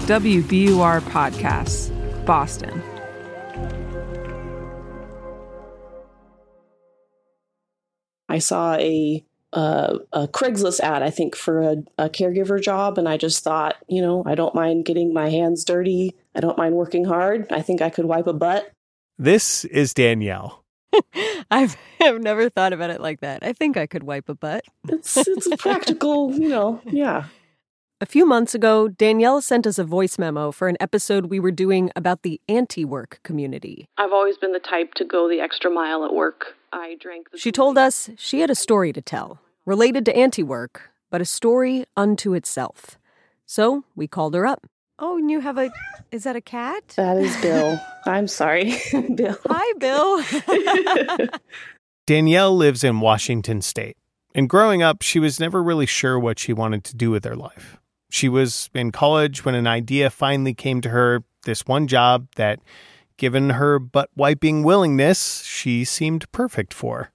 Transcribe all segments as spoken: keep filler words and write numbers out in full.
W B U R Podcasts, Boston. I saw a uh, a Craigslist ad, I think, for a, a caregiver job, and I just thought, you know, I don't mind getting my hands dirty. I don't mind working hard. I think I could wipe a butt. This is Danielle. I've, I've never thought about it like that. I think I could wipe a butt. It's it's a practical, you know, yeah. A few months ago, Danielle sent us a voice memo for an episode we were doing about the anti-work community. I've always been the type to go the extra mile at work. I drank the She told us she had a story to tell, related to anti-work, but a story unto itself. So we called her up. Oh, and you have a... Is that a cat? That is Bill. I'm sorry, Bill. Hi, Bill. Danielle lives in Washington State, and growing up, she was never really sure what she wanted to do with her life. She was in college when an idea finally came to her, this one job that, given her butt-wiping willingness, she seemed perfect for.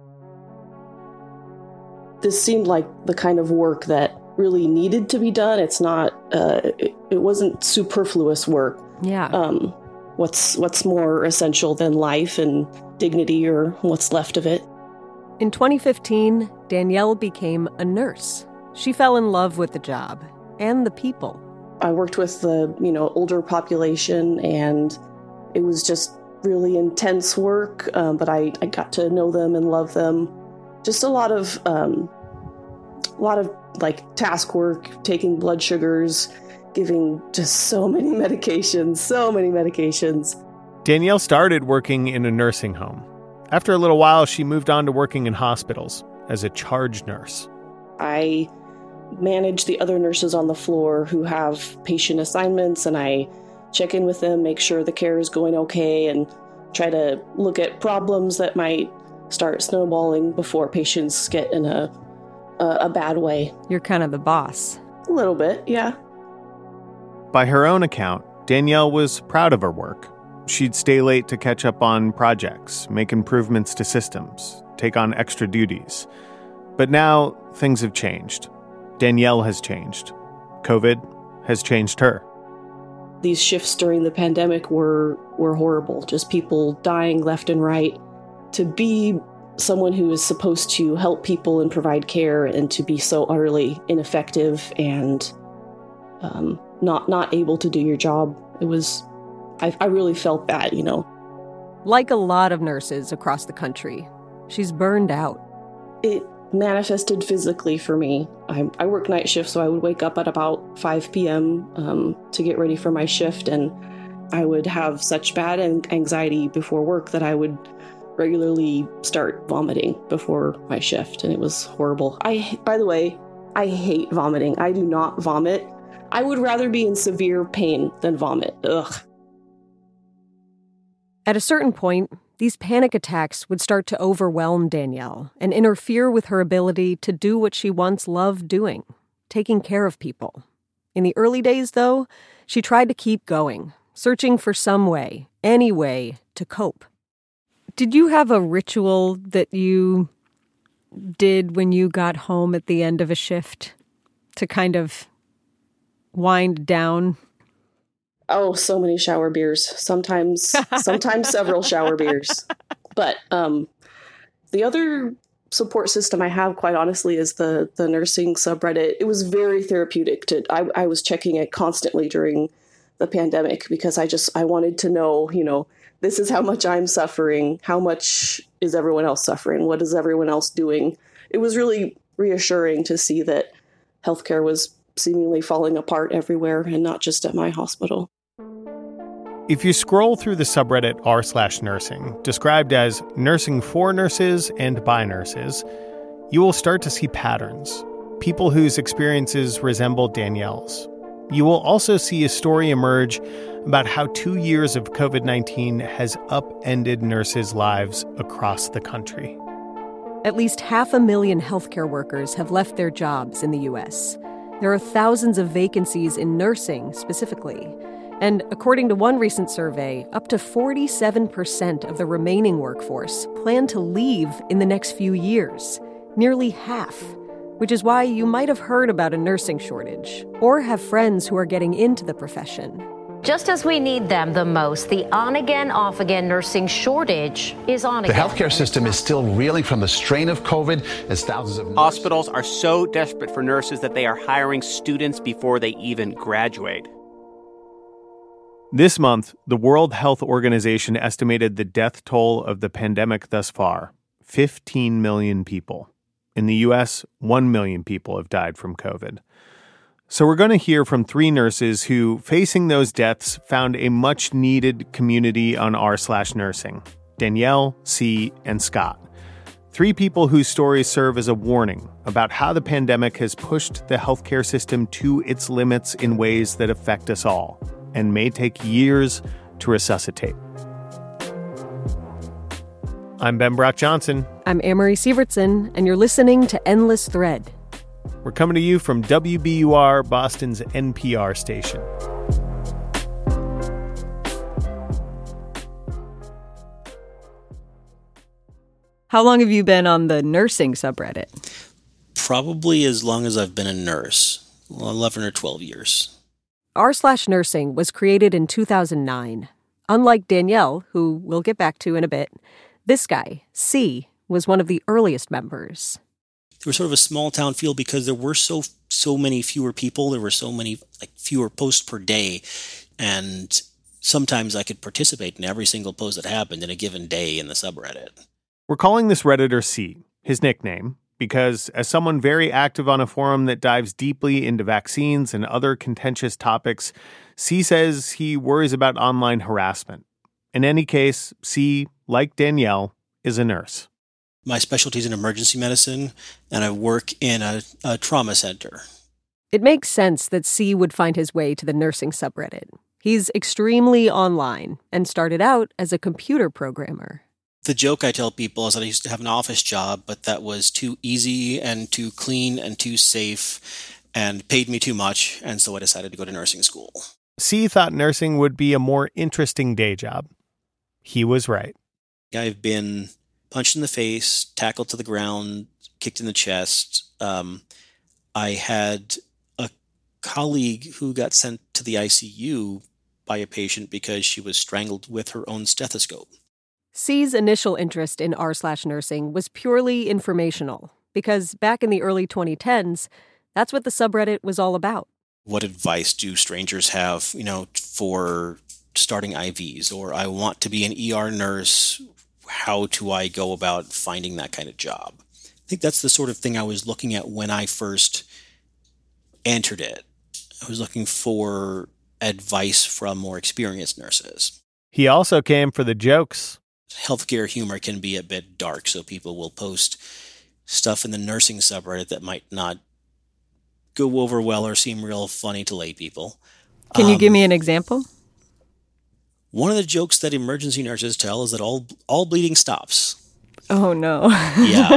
This seemed like the kind of work that really needed to be done. It's not, uh, it, it wasn't superfluous work. Yeah. Um, what's what's more essential than life and dignity, or what's left of it? In twenty fifteen, Danielle became a nurse. She fell in love with the job and the people. I worked with the, you know, older population, and it was just really intense work, um, but I, I got to know them and love them. Just a lot of, um, a lot of like task work, taking blood sugars, giving just so many medications, so many medications. Danielle started working in a nursing home. After a little while, she moved on to working in hospitals as a charge nurse. I manage the other nurses on the floor who have patient assignments, and I check in with them, make sure the care is going okay, and try to look at problems that might start snowballing before patients get in a a, a bad way. You're kind of the boss. A little bit, yeah. By her own account, Danielle was proud of her work. She'd stay late to catch up on projects, make improvements to systems, take on extra duties. But now, things have changed. Danielle has changed. COVID has changed her. These shifts during the pandemic were were horrible. Just people dying left and right. To be someone who is supposed to help people and provide care, and to be so utterly ineffective and um, not not able to do your job, it was, I, I really felt that, you know. Like a lot of nurses across the country, she's burned out. It manifested physically for me. I, I work night shift, so I would wake up at about five p.m. Um, to get ready for my shift, and I would have such bad anxiety before work that I would regularly start vomiting before my shift, and it was horrible. I, by the way, I hate vomiting. I do not vomit. I would rather be in severe pain than vomit. Ugh. At a certain point, these panic attacks would start to overwhelm Danielle and interfere with her ability to do what she once loved doing, taking care of people. In the early days, though, she tried to keep going, searching for some way, any way, to cope. Did you have a ritual that you did when you got home at the end of a shift to kind of wind down? Oh, so many shower beers. Sometimes, sometimes several shower beers. But um, the other support system I have, quite honestly, is the the nursing subreddit. It was very therapeutic. To I, I was checking it constantly during the pandemic because I just I wanted to know, you know, this is how much I'm suffering. How much is everyone else suffering? What is everyone else doing? It was really reassuring to see that healthcare was seemingly falling apart everywhere and not just at my hospital. If you scroll through the subreddit r slash nursing, described as nursing for nurses and by nurses, you will start to see patterns, people whose experiences resemble Danielle's. You will also see a story emerge about how two years of covid nineteen has upended nurses' lives across the country. At least half a million healthcare workers have left their jobs in the U S. There are thousands of vacancies in nursing specifically. And according to one recent survey, up to forty-seven percent of the remaining workforce plan to leave in the next few years. Nearly half. which is why you might have heard about a nursing shortage or have friends who are getting into the profession. Just as we need them the most, the on-again, off-again nursing shortage is on again. The healthcare system is still reeling from the strain of COVID as thousands of nurses... Hospitals are so desperate for nurses that they are hiring students before they even graduate. This month, the World Health Organization estimated the death toll of the pandemic thus far, fifteen million people. In the U S, one million people have died from COVID. So we're going to hear from three nurses who, facing those deaths, found a much-needed community on r slash nursing. Danielle, C, and Scott. Three people whose stories serve as a warning about how the pandemic has pushed the healthcare system to its limits in ways that affect us all and may take years to resuscitate. I'm Ben Brock Johnson. I'm Amory Sievertson, and you're listening to Endless Thread. We're coming to you from W B U R, Boston's N P R station. How long have you been on the nursing subreddit? Probably as long as I've been a nurse, eleven or twelve years. r slash nursing was created in two thousand nine. Unlike Danielle, who we'll get back to in a bit, this guy, C, was one of the earliest members. There was sort of a small town feel because there were so so many fewer people. There were so many like fewer posts per day, and sometimes I could participate in every single post that happened in a given day in the subreddit. We're calling this Redditor C, his nickname, because as someone very active on a forum that dives deeply into vaccines and other contentious topics, C says he worries about online harassment. In any case, C, like Danielle, is a nurse. My specialty is in emergency medicine, and I work in a, a trauma center. It makes sense that C would find his way to the nursing subreddit. He's extremely online and started out as a computer programmer. The joke I tell people is that I used to have an office job, but that was too easy and too clean and too safe and paid me too much, and so I decided to go to nursing school. C thought nursing would be a more interesting day job. He was right. I've been punched in the face, tackled to the ground, kicked in the chest. Um, I had a colleague who got sent to the I C U by a patient because she was strangled with her own stethoscope. C's initial interest in r slash nursing was purely informational, because back in the early twenty tens, that's what the subreddit was all about. What advice do strangers have, you know, for starting I Vs? Or I want to be an E R nurse. How do I go about finding that kind of job? I think that's the sort of thing I was looking at when I first entered it. I was looking for advice from more experienced nurses. He also came for the jokes. Healthcare humor can be a bit dark, so people will post stuff in the nursing subreddit that might not go over well or seem real funny to lay people. Can you um, give me an example? One of the jokes that emergency nurses tell is that all all bleeding stops. Oh, no. Yeah.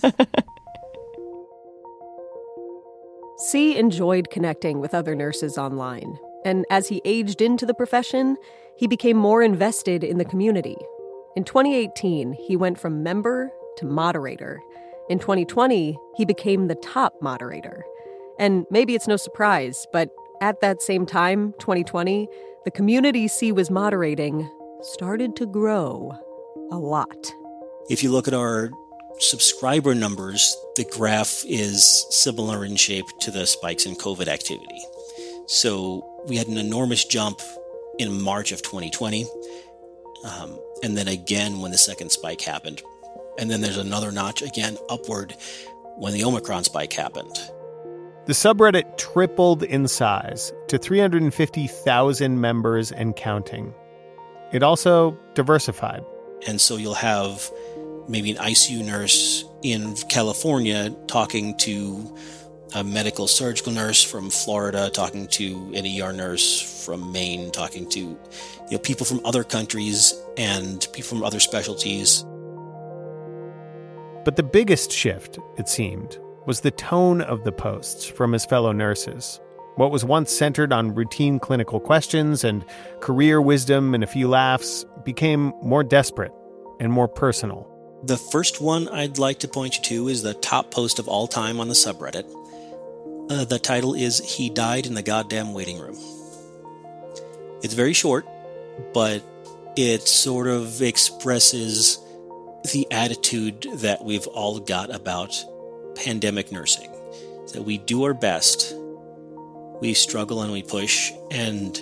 C enjoyed connecting with other nurses online, and as he aged into the profession, he became more invested in the community. In twenty eighteen, he went from member to moderator. In twenty twenty, he became the top moderator. And maybe it's no surprise, but at that same time, twenty twenty, the community C was moderating started to grow a lot. If you look at our subscriber numbers, the graph is similar in shape to the spikes in COVID activity. So we had an enormous jump in March of twenty twenty, um, and then again when the second spike happened. And then there's another notch again upward when the Omicron spike happened. The subreddit tripled in size to three hundred fifty thousand members and counting. It also diversified. And so you'll have maybe an I C U nurse in California talking to a medical surgical nurse from Florida, talking to an E R nurse from Maine, talking to you know people from other countries and people from other specialties. But the biggest shift, it seemed, was the tone of the posts from his fellow nurses. What was once centered on routine clinical questions and career wisdom and a few laughs became more desperate and more personal. The first one I'd like to point you to is the top post of all time on the subreddit. Uh, the title is "He Died in the Goddamn Waiting Room." It's very short, but it sort of expresses the attitude that we've all got about pandemic nursing. That we do our best, we struggle and we push, and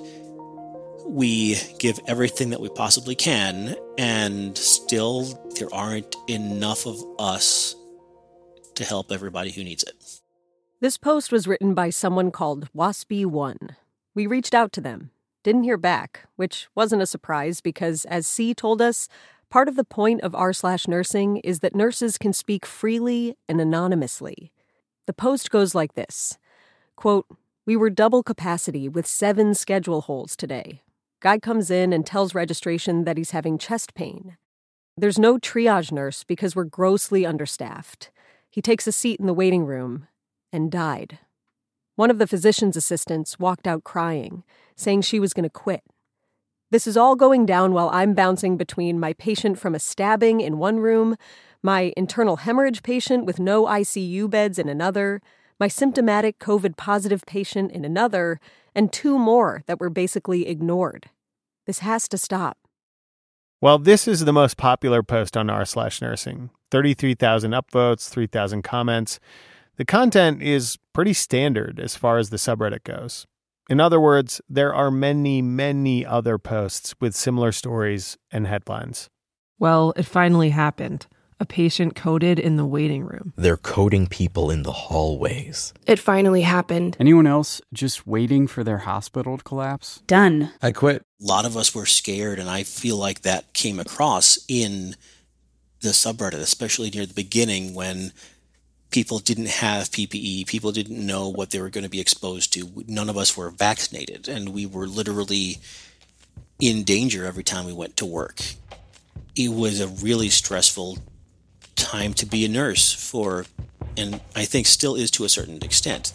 we give everything that we possibly can, and still there aren't enough of us to help everybody who needs it. This post was written by someone called Waspy One. We reached out to them, didn't hear back, which wasn't a surprise because, as C told us, part of the point of r slash nursing is that nurses can speak freely and anonymously. The post goes like this, quote, "We were double capacity with seven schedule holes today. Guy comes in and tells registration that he's having chest pain. There's no triage nurse because we're grossly understaffed. He takes a seat in the waiting room and died. One of the physician's assistants walked out crying, saying she was going to quit. This is all going down while I'm bouncing between my patient from a stabbing in one room, my internal hemorrhage patient with no I C U beds in another, my symptomatic COVID-positive patient in another, and two more that were basically ignored. This has to stop." Well, this is the most popular post on r slash nursing. thirty-three thousand upvotes, three thousand comments. The content is pretty standard as far as the subreddit goes. In other words, there are many, many other posts with similar stories and headlines. Well, it finally happened. A patient coded in the waiting room. They're coding people in the hallways. It finally happened. Anyone else just waiting for their hospital to collapse? Done. I quit. A lot of us were scared, and I feel like that came across in the subreddit, especially near the beginning when people didn't have P P E, people didn't know what they were going to be exposed to. None of us were vaccinated, and we were literally in danger every time we went to work. It was a really stressful time to be a nurse for, and I think still is to a certain extent.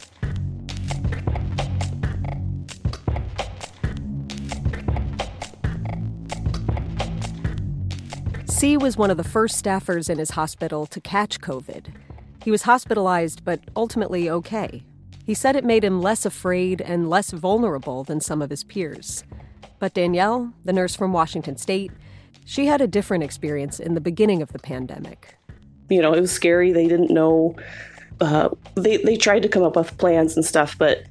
C was one of the first staffers in his hospital to catch COVID. He was hospitalized, but ultimately okay. He said it made him less afraid and less vulnerable than some of his peers. But Danielle, the nurse from Washington State, she had a different experience in the beginning of the pandemic. You know, it was scary. They didn't know. Uh, they they tried to come up with plans and stuff, but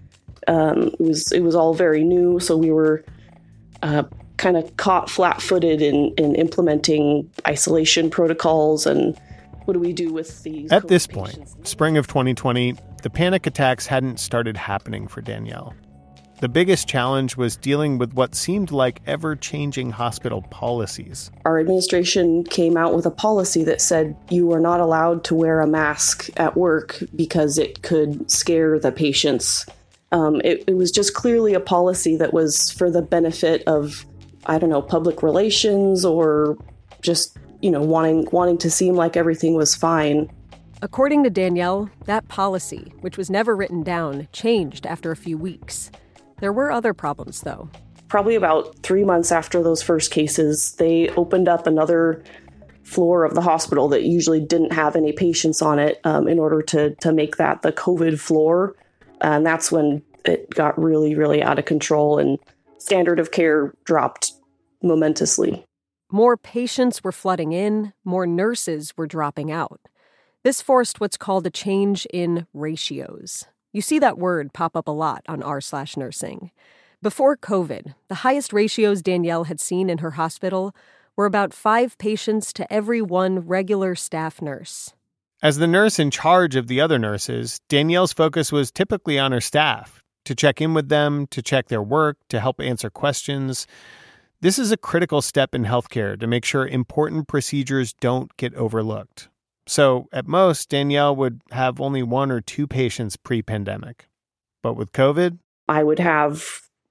um, it was it was all very new. So we were uh, kind of caught flat-footed in in implementing isolation protocols and what do we do with these? At this point, spring of twenty twenty, the panic attacks hadn't started happening for Danielle. The biggest challenge was dealing with what seemed like ever-changing hospital policies. Our administration came out with a policy that said you are not allowed to wear a mask at work because it could scare the patients. Um, it, it was just clearly a policy that was for the benefit of, I don't know, public relations or just, you know, wanting wanting to seem like everything was fine. According to Danielle, that policy, which was never written down, changed after a few weeks. There were other problems, though. Probably about three months after those first cases, they opened up another floor of the hospital that usually didn't have any patients on it um, in order to to make that the COVID floor. And that's when it got really, really out of control and standard of care dropped momentously. More patients were flooding in, more nurses were dropping out. This forced what's called a change in ratios. You see that word pop up a lot on r slash nursing. Before COVID, the highest ratios Danielle had seen in her hospital were about five patients to every one regular staff nurse. As the nurse in charge of the other nurses, Danielle's focus was typically on her staff, to check in with them, to check their work, to help answer questions. This is a critical step in healthcare to make sure important procedures don't get overlooked. So, at most, Danielle would have only one or two patients pre-pandemic. But with COVID, I would have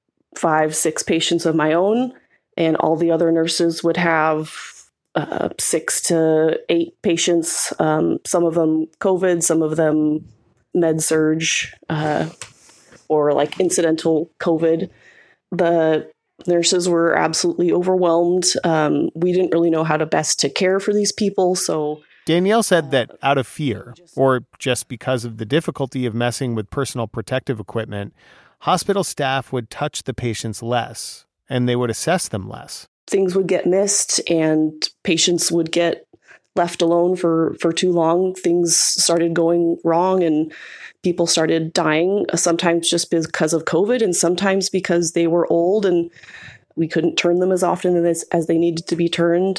five, six patients of my own, and all the other nurses would have uh, six to eight patients, um, some of them COVID, some of them med-surg, uh, or like incidental COVID. The Nurses were absolutely overwhelmed. Um, we didn't really know how to best to care for these people, so... Danielle said that out of fear, or just because of the difficulty of messing with personal protective equipment, hospital staff would touch the patients less, and they would assess them less. Things would get missed, and patients would get left alone for, for too long. Things started going wrong, and people started dying, sometimes just because of COVID, and sometimes because they were old, and we couldn't turn them as often as, as they needed to be turned.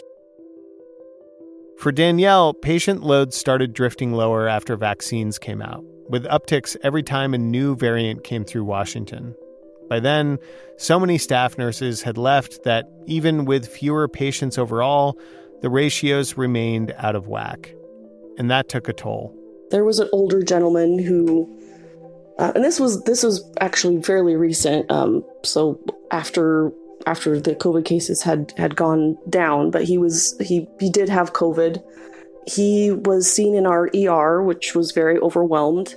For Danielle, patient loads started drifting lower after vaccines came out, with upticks every time a new variant came through Washington. By then, so many staff nurses had left that even with fewer patients overall, the ratios remained out of whack. And that took a toll. There was an older gentleman who, uh, and this was this was actually fairly recent, um, so after after the COVID cases had, had gone down, but he was he, he did have COVID. He was seen in our E R, which was very overwhelmed.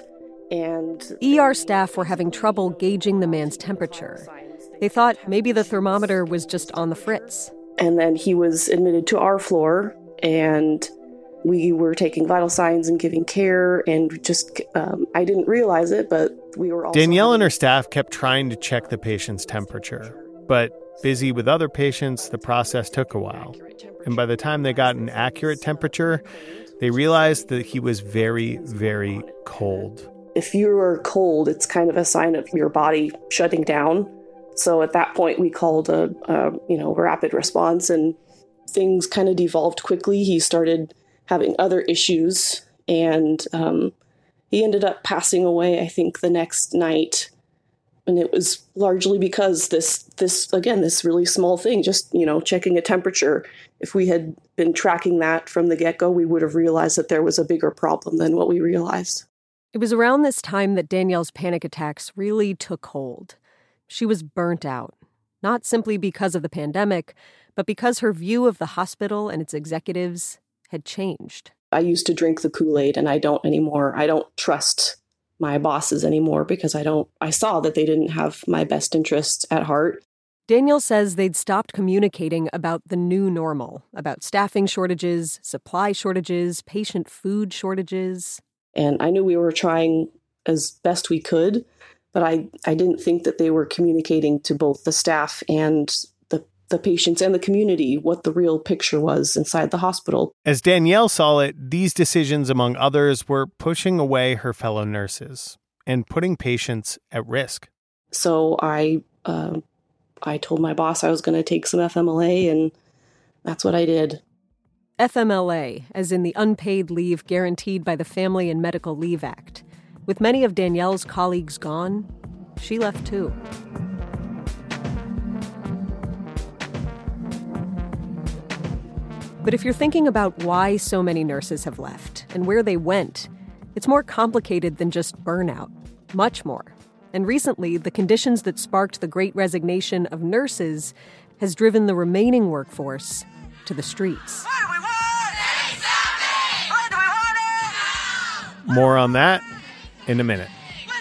And E R staff were having trouble gauging the man's temperature. They thought maybe the thermometer was just on the fritz. And then he was admitted to our floor, and we were taking vital signs and giving care, and just, um, I didn't realize it, but we were all... Danielle and her staff kept trying to check the patient's temperature, but busy with other patients, the process took a while. And by the time they got an accurate temperature, they realized that he was very, very cold. If you are cold, it's kind of a sign of your body shutting down. So at that point, we called a, a you know, rapid response, and things kind of devolved quickly. He started having other issues, and um, he ended up passing away, I think, the next night. And it was largely because this, this again, this really small thing, just, you know, checking a temperature. If we had been tracking that from the get-go, we would have realized that there was a bigger problem than what we realized. It was around this time that Danielle's panic attacks really took hold. She was burnt out, not simply because of the pandemic, but because her view of the hospital and its executives had changed. I used to drink the Kool-Aid, and I don't anymore. I don't trust my bosses anymore because I don't, I saw that they didn't have my best interests at heart. Danielle says they'd stopped communicating about the new normal, about staffing shortages, supply shortages, patient food shortages. And I knew we were trying as best we could, but I, I didn't think that they were communicating to both the staff and the, the patients and the community what the real picture was inside the hospital. As Danielle saw it, these decisions, among others, were pushing away her fellow nurses and putting patients at risk. So I uh, I told my boss I was going to take some F M L A, and that's what I did. F M L A, as in the unpaid leave guaranteed by the Family and Medical Leave Act. With many of Danielle's colleagues gone, she left too. But if you're thinking about why so many nurses have left and where they went, it's more complicated than just burnout, much more. And recently, the conditions that sparked the Great Resignation of nurses has driven the remaining workforce to the streets. More on that in a minute.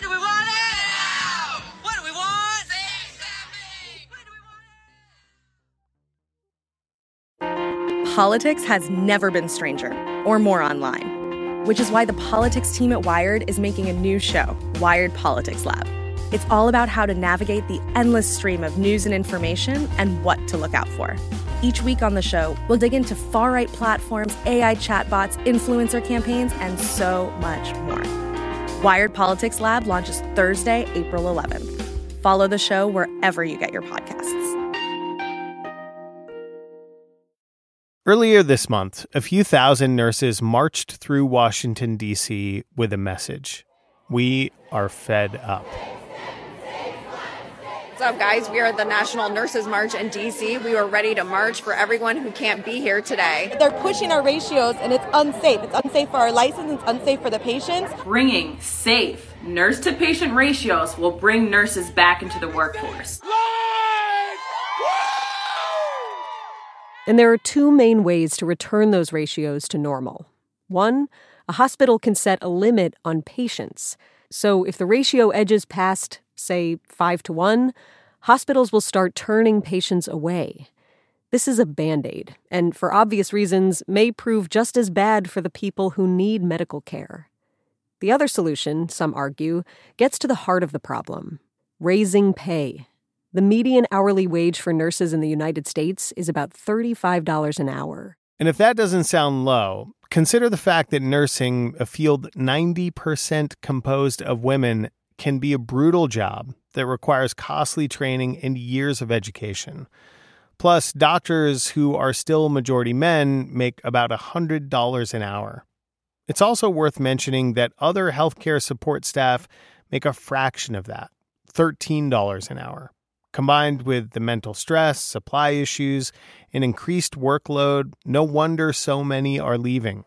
Politics has never been stranger or more online, which is why the politics team at Wired is making a new show, Wired Politics Lab. It's all about how to navigate the endless stream of news and information and what to look out for. Each week on the show, we'll dig into far-right platforms, A I chatbots, influencer campaigns, and so much more. Wired Politics Lab launches Thursday, April eleventh. Follow the show wherever you get your podcasts. Earlier this month, a few thousand nurses marched through Washington, D C with a message. We are fed up. What's up, guys? We are the National Nurses March in D C. We are ready to march for everyone who can't be here today. They're pushing our ratios, and it's unsafe. It's unsafe for our license. It's unsafe for the patients. Bringing safe nurse-to-patient ratios will bring nurses back into the workforce. And there are two main ways to return those ratios to normal. One, a hospital can set a limit on patients. So if the ratio edges past, say, five to one, hospitals will start turning patients away. This is a Band-Aid, and for obvious reasons, may prove just as bad for the people who need medical care. The other solution, some argue, gets to the heart of the problem: raising pay. The median hourly wage for nurses in the United States is about thirty-five dollars an hour. And if that doesn't sound low, consider the fact that nursing, a field ninety percent composed of women, can be a brutal job that requires costly training and years of education. Plus, doctors who are still majority men make about one hundred dollars an hour. It's also worth mentioning that other healthcare support staff make a fraction of that, thirteen dollars an hour. Combined with the mental stress, supply issues, and increased workload, no wonder so many are leaving.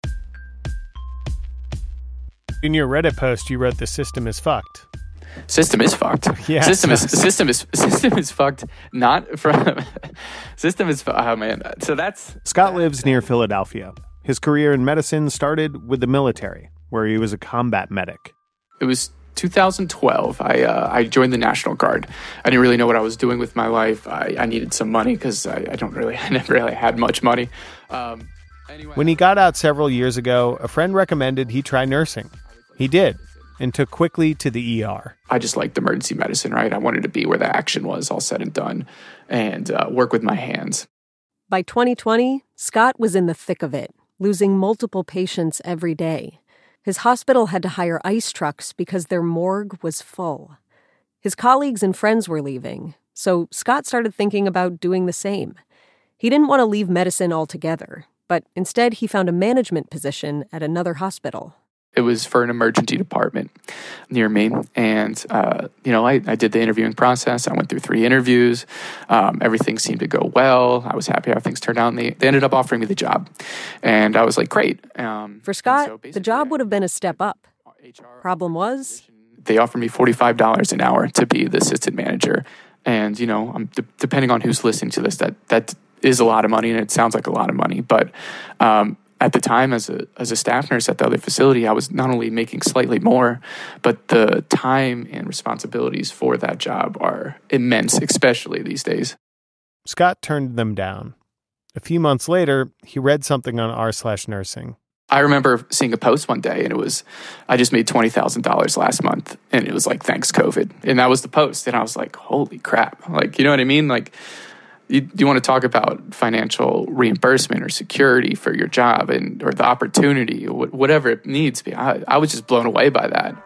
In your Reddit post, you wrote the system is fucked. System is fucked. Yeah. System is system is system is fucked. Not from system is. Oh man. So that's Scott lives near Philadelphia. His career in medicine started with the military, where he was a combat medic. It was two thousand twelve. I uh, I joined the National Guard. I didn't really know what I was doing with my life. I, I needed some money because I, I don't really I never really had much money. Um, anyway. When he got out several years ago, a friend recommended he try nursing. He did, and took quickly to the E R. I just liked emergency medicine, right? I wanted to be where the action was, all said and done, and uh, work with my hands. By twenty twenty, Scott was in the thick of it, losing multiple patients every day. His hospital had to hire ice trucks because their morgue was full. His colleagues and friends were leaving, so Scott started thinking about doing the same. He didn't want to leave medicine altogether, but instead he found a management position at another hospital. It was for an emergency department near me. And, uh, you know, I, I did the interviewing process. I went through three interviews. Um, everything seemed to go well. I was happy how things turned out. And they, they ended up offering me the job. And I was like, great. Um, for Scott, so the job would have been a step up. Problem was, they offered me forty-five dollars an hour to be the assistant manager. And, you know, I'm, d- depending on who's listening to this, that that is a lot of money. And it sounds like a lot of money. But um at the time, as a as a staff nurse at the other facility, I was not only making slightly more, but the time and responsibilities for that job are immense, especially these days. Scott turned them down. A few months later, he read something on r slash nursing. I remember seeing a post one day, and it was, I just made twenty thousand dollars last month, and it was like, thanks, COVID. And that was the post. And I was like, holy crap. Like, you know what I mean? Like, You, you want to talk about financial reimbursement or security for your job and or the opportunity, or whatever it needs to be. I, I was just blown away by that.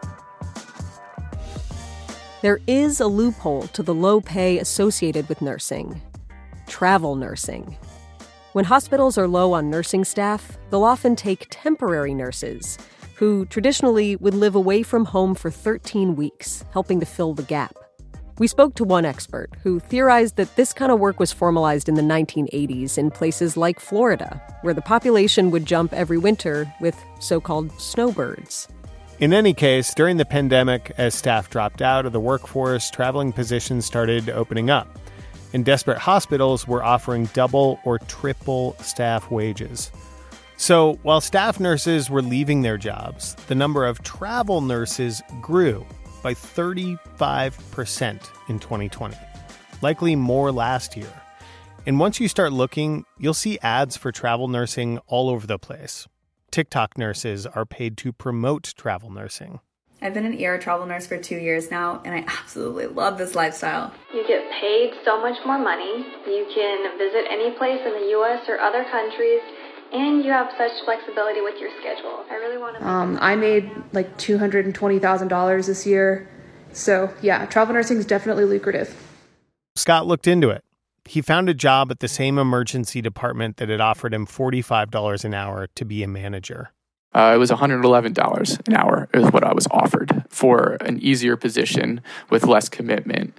There is a loophole to the low pay associated with nursing: travel nursing. When hospitals are low on nursing staff, they'll often take temporary nurses who traditionally would live away from home for thirteen weeks, helping to fill the gap. We spoke to one expert who theorized that this kind of work was formalized in the nineteen eighties in places like Florida, where the population would jump every winter with so-called snowbirds. In any case, during the pandemic, as staff dropped out of the workforce, traveling positions started opening up, and desperate hospitals were offering double or triple staff wages. So while staff nurses were leaving their jobs, the number of travel nurses grew by thirty-five percent in twenty twenty, likely more last year. And once you start looking, you'll see ads for travel nursing all over the place. TikTok nurses are paid to promote travel nursing. I've been an E R travel nurse for two years now, and I absolutely love this lifestyle. You get paid so much more money. You can visit any place in the U S or other countries, and you have such flexibility with your schedule. I really want to... Um, I made like two hundred twenty thousand dollars this year. So yeah, travel nursing is definitely lucrative. Scott looked into it. He found a job at the same emergency department that had offered him forty-five dollars an hour to be a manager. Uh, it was one hundred eleven dollars an hour is what I was offered for an easier position with less commitment.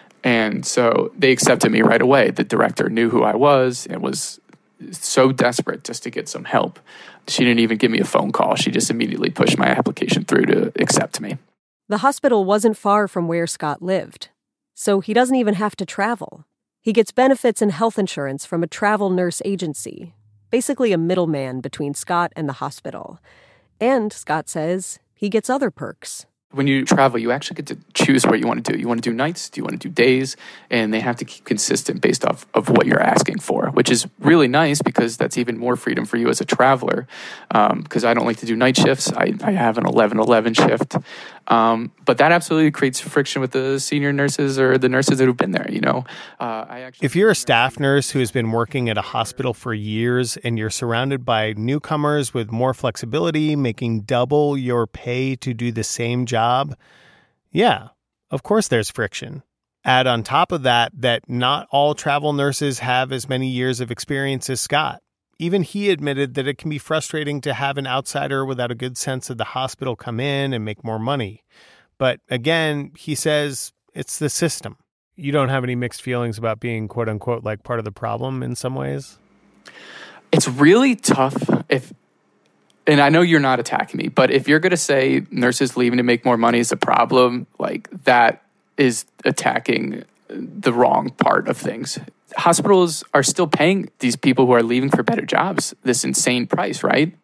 And so they accepted me right away. The director knew who I was and was so desperate just to get some help. She didn't even give me a phone call. She just immediately pushed my application through to accept me. The hospital wasn't far from where Scott lived, so he doesn't even have to travel. He gets benefits and health insurance from a travel nurse agency, basically a middleman between Scott and the hospital. And, Scott says, he gets other perks. when you travel, you actually get to choose what you want to do. You want to do nights? Do you want to do days? And they have to keep consistent based off of what you're asking for, which is really nice because that's even more freedom for you as a traveler. Because um, I don't like to do night shifts. I, I have an eleven eleven shift. Um, but that absolutely creates friction with the senior nurses or the nurses that have been there, you know. Uh, I actually if you're a staff nurse who has been working at a hospital for years and you're surrounded by newcomers with more flexibility, making double your pay to do the same job, yeah, of course there's friction. Add on top of that that not all travel nurses have as many years of experience as Scott. Even he admitted that it can be frustrating to have an outsider without a good sense of the hospital come in and make more money. But again, he says it's the system. You don't have any mixed feelings about being, quote unquote, like part of the problem in some ways? It's really tough if, and I know you're not attacking me, but if you're going to say nurses leaving to make more money is a problem, like that is attacking the wrong part of things. Hospitals are still paying these people who are leaving for better jobs this insane price, right?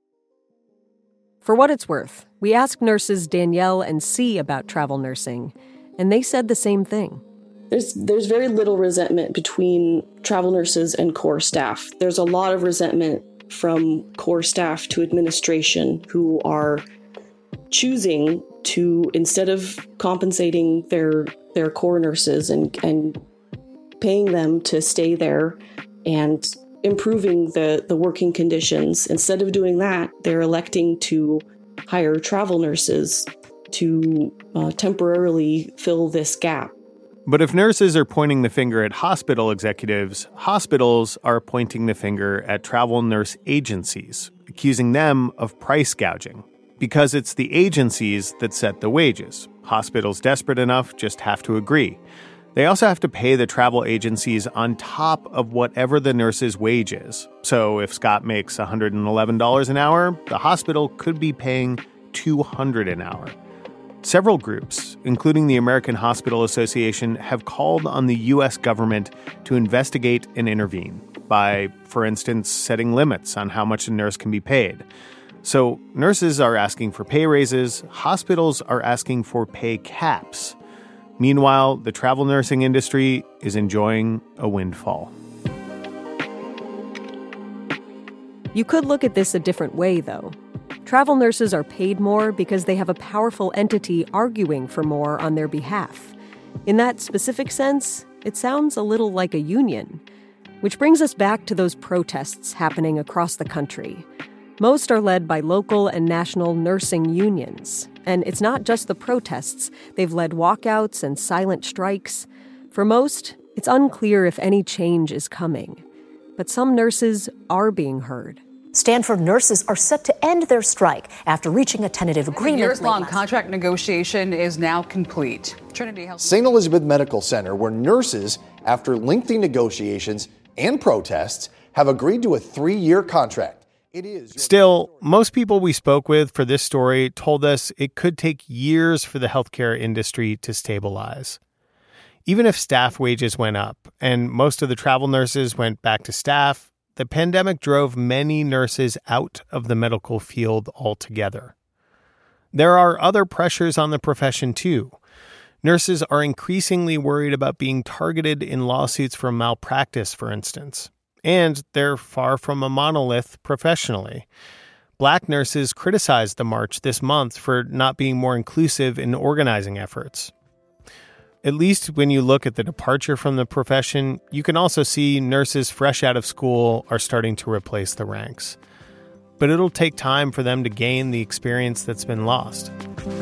For what it's worth, we asked nurses Danielle and C about travel nursing, and they said the same thing. There's there's very little resentment between travel nurses and core staff. There's a lot of resentment from core staff to administration who are choosing to, instead of compensating their their core nurses and, and paying them to stay there and improving the, the working conditions, instead of doing that, they're electing to hire travel nurses to uh, temporarily fill this gap. But if nurses are pointing the finger at hospital executives, hospitals are pointing the finger at travel nurse agencies, accusing them of price gouging. Because it's the agencies that set the wages. Hospitals desperate enough just have to agree. They also have to pay the travel agencies on top of whatever the nurse's wage is. So if Scott makes one hundred eleven dollars an hour, the hospital could be paying two hundred dollars an hour. Several groups, including the American Hospital Association, have called on the U S government to investigate and intervene by, for instance, setting limits on how much a nurse can be paid. So nurses are asking for pay raises, hospitals are asking for pay caps. Meanwhile, the travel nursing industry is enjoying a windfall. You could look at this a different way, though. Travel nurses are paid more because they have a powerful entity arguing for more on their behalf. In that specific sense, it sounds a little like a union. Which brings us back to those protests happening across the country. Most are led by local and national nursing unions. And it's not just the protests. They've led walkouts and silent strikes. For most, it's unclear if any change is coming. But some nurses are being heard. Stanford nurses are set to end their strike after reaching a tentative agreement. The years-long contract negotiation is now complete. Trinity Health. Saint Elizabeth Medical Center, where nurses, after lengthy negotiations and protests, have agreed to a three-year contract. It is. Still, most people we spoke with for this story told us it could take years for the healthcare industry to stabilize. Even if staff wages went up and most of the travel nurses went back to staff, the pandemic drove many nurses out of the medical field altogether. There are other pressures on the profession, too. Nurses are increasingly worried about being targeted in lawsuits for malpractice, for instance. And they're far from a monolith professionally. Black nurses criticized the march this month for not being more inclusive in organizing efforts. At least when you look at the departure from the profession, you can also see nurses fresh out of school are starting to replace the ranks. But it'll take time for them to gain the experience that's been lost.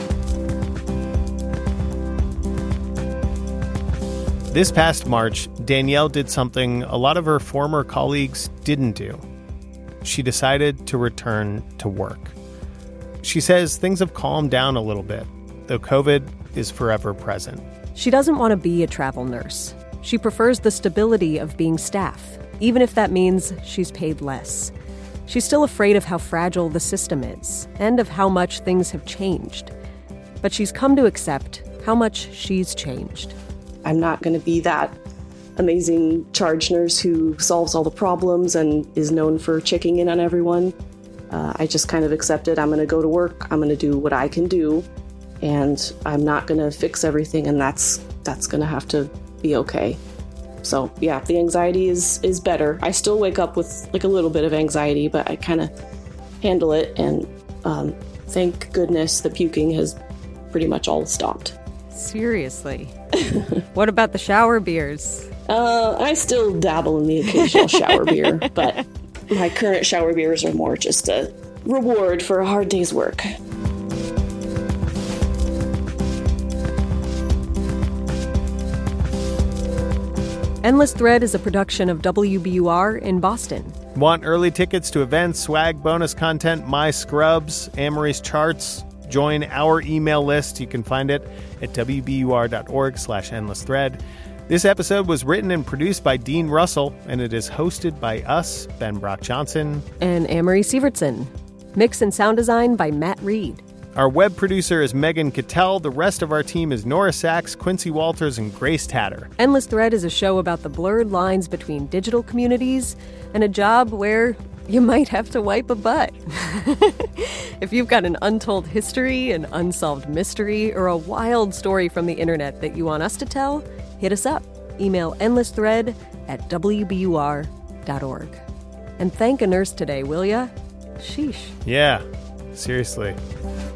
This past March, Danielle did something a lot of her former colleagues didn't do. She decided to return to work. She says things have calmed down a little bit, though COVID is forever present. She doesn't want to be a travel nurse. She prefers the stability of being staff, even if that means she's paid less. She's still afraid of how fragile the system is and of how much things have changed. But she's come to accept how much she's changed. I'm not going to be that amazing charge nurse who solves all the problems and is known for checking in on everyone. Uh, I just kind of accepted I'm going to go to work. I'm going to do what I can do. and I'm not going to fix everything, and that's that's going to have to be okay. So yeah, the anxiety is is better. I still wake up with like a little bit of anxiety, but I kind of handle it, and um, thank goodness the puking has pretty much all stopped. Seriously. What about the shower beers? Uh, I still dabble in the occasional shower beer, but my current shower beers are more just a reward for a hard day's work. Endless Thread is a production of W B U R in Boston. Want early tickets to events, swag, bonus content, my scrubs, Amory's charts? Join our email list. You can find it at w b u r dot org slash endless thread. This episode was written and produced by Dean Russell, and it is hosted by us, Ben Brock Johnson. And Amory Sievertson. Mix and sound design by Matt Reed. Our web producer is Megan Cattell. The rest of our team is Nora Sachs, Quincy Walters, and Grace Tatter. Endless Thread is a show about the blurred lines between digital communities and a job where you might have to wipe a butt. If you've got an untold history, an unsolved mystery, or a wild story from the internet that you want us to tell, hit us up. Email endlessthread at w b u r dot org. And thank a nurse today, will ya? Sheesh. Yeah, seriously.